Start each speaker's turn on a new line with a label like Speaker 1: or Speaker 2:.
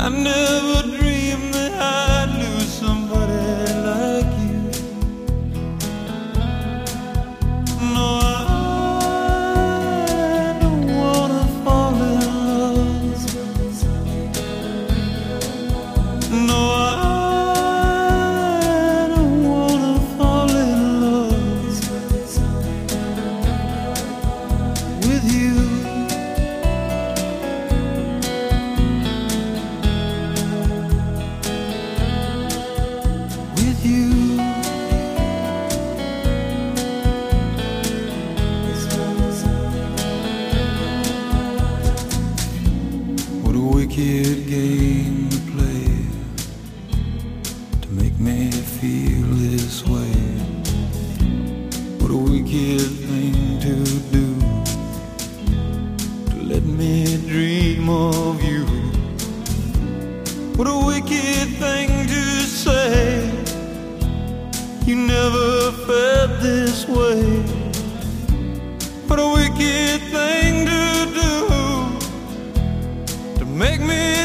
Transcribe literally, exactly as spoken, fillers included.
Speaker 1: I never dreamed that I'd lose somebody like you. No, I don't wanna fall in love. No, I don't wanna fall in love with you. What a wicked game to play to make me feel this way. What a wicked thing to do to let me dream of you. What a wicked thing to say. You never felt this way. What a wicked thing to do to make me